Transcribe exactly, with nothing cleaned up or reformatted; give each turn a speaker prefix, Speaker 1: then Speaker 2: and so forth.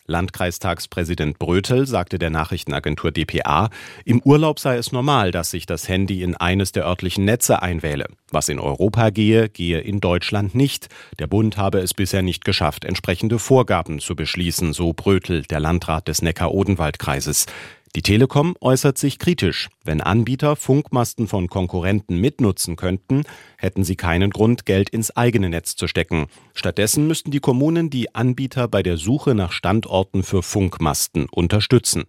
Speaker 1: Landkreistagspräsident Brötel sagte der Nachrichtenagentur D P A, im Urlaub sei es normal, dass sich das Handy in eines der örtlichen Netze einwähle. Was in Europa gehe, gehe in Deutschland nicht. Der Bund habe es bisher nicht geschafft, entsprechende Vorgaben zu beschließen, so Brötel, der Landrat des Neckar-Odenwald-Kreises. Die Telekom äußert sich kritisch. Wenn Anbieter Funkmasten von Konkurrenten mitnutzen könnten, hätten sie keinen Grund, Geld ins eigene Netz zu stecken. Stattdessen müssten die Kommunen die Anbieter bei der Suche nach Standorten für Funkmasten unterstützen.